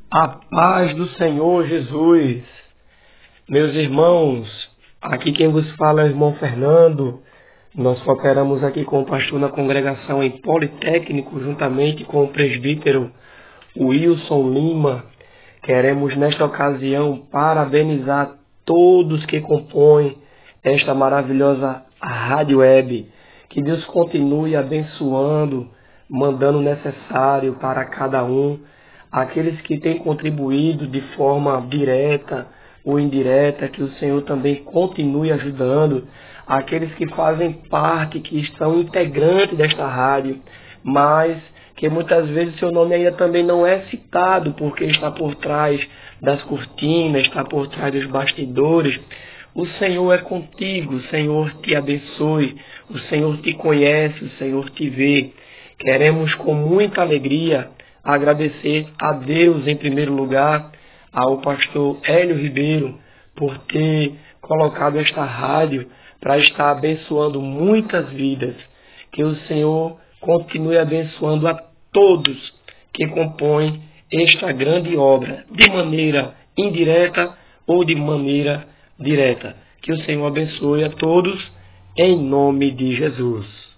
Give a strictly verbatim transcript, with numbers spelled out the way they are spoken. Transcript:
A paz do Senhor Jesus. Meus irmãos, aqui quem vos fala é o irmão Fernando. Nós cooperamos aqui com o pastor na congregação em Politécnico, juntamente com o presbítero Wilson Lima. Queremos nesta ocasião parabenizar todos que compõem esta maravilhosa rádio web. Que Deus continue abençoando, mandando o necessário para cada um. Aqueles que têm contribuído de forma direta ou indireta, que o Senhor também continue ajudando. Aqueles que fazem parte, que estão integrantes desta rádio, mas que muitas vezes seu nome ainda também não é citado, porque está por trás das cortinas, está por trás dos bastidores. O Senhor é contigo, o Senhor te abençoe, o Senhor te conhece, o Senhor te vê. Queremos com muita alegria agradecer a Deus em primeiro lugar, ao pastor Hélio Ribeiro, por ter colocado esta rádio para estar abençoando muitas vidas. Que o Senhor continue abençoando a todos que compõem esta grande obra, de maneira indireta ou de maneira direta. Que o Senhor abençoe a todos, em nome de Jesus.